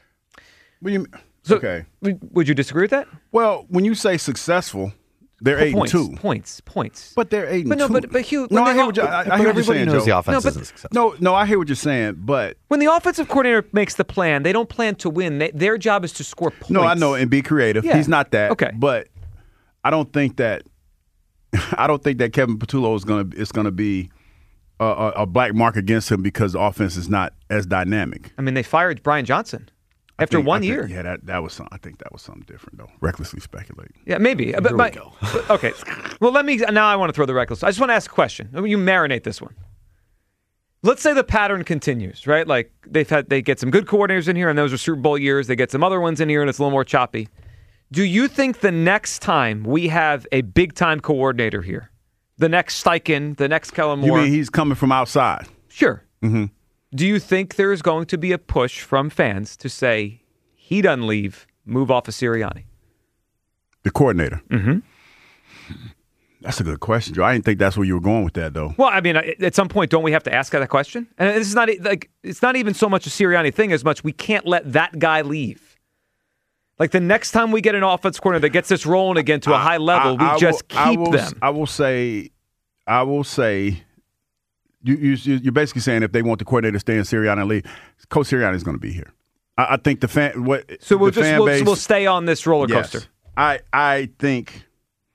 Okay. Would you disagree with that? Well, when you say successful, they're 8-2. Points. But they're 8-2. No, but Hugh, no, I hear what you're saying, knows Joe. the offense isn't successful. No, I hear what you're saying, but when the offensive coordinator makes the plan, they don't plan to win. Their job is to score points. No, I know, and be creative. Yeah. He's not that. Okay, but I don't think that Kevin Patullo is going to be a black mark against him because the offense is not as dynamic. I mean, they fired Brian Johnson. After 1 year. Yeah, that was I think that was something different, though. Recklessly speculating. Yeah, maybe. But okay. Well, now I want to throw the reckless. I just want to ask a question. You marinate this one. Let's say the pattern continues, right? Like they get some good coordinators in here, and those are Super Bowl years. They get some other ones in here, and it's a little more choppy. Do you think the next time we have a big-time coordinator here, the next Steichen, the next Kellen Moore... You mean he's coming from outside? Sure. Mm-hmm. Do you think there is going to be a push from fans to say he doesn't leave, move off of Sirianni? The coordinator? Mm-hmm. That's a good question, Joe. I didn't think that's where you were going with that, though. Well, I mean, at some point, don't we have to ask that question? And this is not like it's not even so much a Sirianni thing as much we can't let that guy leave. Like the next time we get an offense coordinator that gets this rolling again to a high level, we just keep them. I will say, You're basically saying if they want the coordinator to stay in Sirianni and leave, Coach Sirianni is going to be here. I think the fan. So we'll stay on this roller coaster. Yes. I think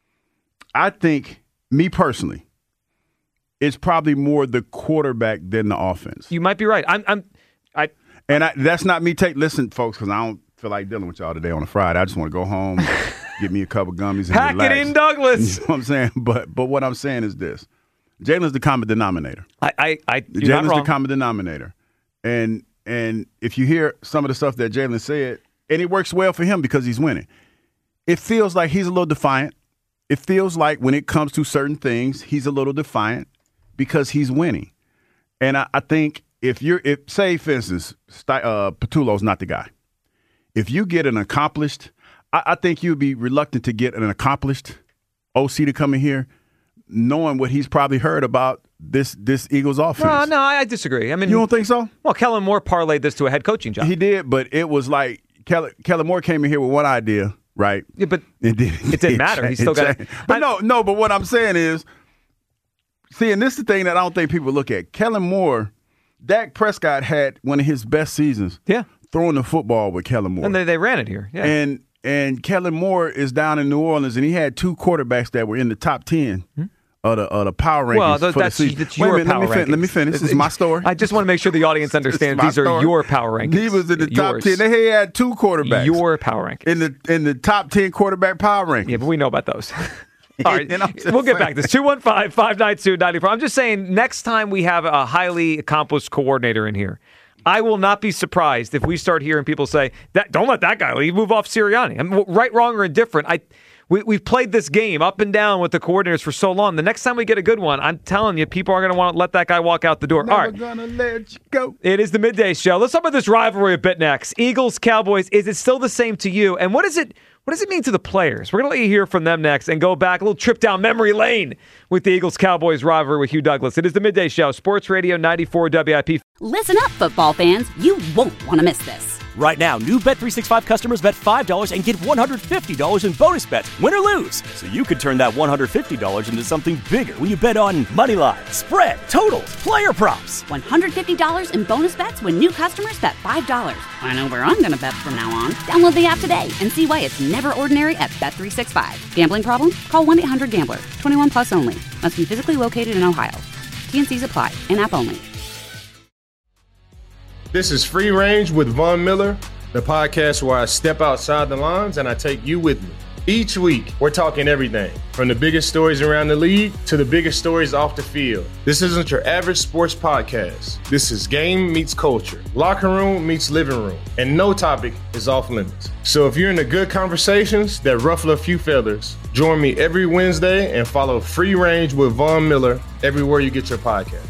me personally, it's probably more the quarterback than the offense. You might be right. That's not me. Listen, folks, because I don't feel like dealing with y'all today on a Friday. I just want to go home, get me a couple gummies, and pack relax. It in, Douglas. You know what I'm saying? But what I'm saying is this: Jalen's the common denominator. Jalen's the common denominator, and if you hear some of the stuff that Jalen said, and it works well for him because he's winning. It feels like he's a little defiant. It feels like when it comes to certain things, he's a little defiant because he's winning. And I think if say, for instance, Patullo's not the guy. If you get an accomplished, I think you'd be reluctant to get an accomplished OC to come in here knowing what he's probably heard about this Eagles offense. No, I disagree. I mean, you don't think so? Well, Kellen Moore parlayed this to a head coaching job. He did, but it was like Kellen Moore came in here with one idea, right? Yeah, but it didn't matter. He still got it. But no, but what I'm saying is, and this is the thing that I don't think people look at. Kellen Moore, Dak Prescott had one of his best seasons. Yeah. Throwing the football with Kellen Moore. And they ran it here. Yeah. And Kellen Moore is down in New Orleans, and he had two quarterbacks that were in the top 10 of the power rankings. Well, that's your power rankings. Let me finish. This is my story. I just want to make sure the audience understands these are your power rankings. He was in the top 10. They had two quarterbacks. Your power rankings. In the top 10 quarterback power rankings. Yeah, but we know about those. All right, we'll get back to this. 215-592-94. I'm just saying, next time we have a highly accomplished coordinator in here, I will not be surprised if we start hearing people say, don't let that guy leave, move off Sirianni. I mean, right, wrong, or indifferent. We've played this game up and down with the coordinators for so long. The next time we get a good one, I'm telling you, people are going to want to let that guy walk out the door. Never All right. gonna let you go. It is the Midday Show. Let's talk about this rivalry a bit next. Eagles, Cowboys, is it still the same to you? And what does it mean to the players? We're going to let you hear from them next and go back a little trip down memory lane with the Eagles-Cowboys rivalry with Hugh Douglas. It is the Midday Show, Sports Radio 94 WIP. Listen up, football fans. You won't want to miss this. Right now, new Bet365 customers bet $5 and get $150 in bonus bets, win or lose. So you could turn that $150 into something bigger when you bet on money line, spread, totals, player props. $150 in bonus bets when new customers bet $5. I know where I'm going to bet from now on. Download the app today and see why it's never ordinary at Bet365. Gambling problem? Call 1-800-GAMBLER. 21 plus only. Must be physically located in Ohio. T&Cs apply. In-app only. This is Free Range with Von Miller, the podcast where I step outside the lines and I take you with me. Each week, we're talking everything from the biggest stories around the league to the biggest stories off the field. This isn't your average sports podcast. This is game meets culture, locker room meets living room, and no topic is off limits. So if you're into good conversations that ruffle a few feathers, join me every Wednesday and follow Free Range with Von Miller everywhere you get your podcast.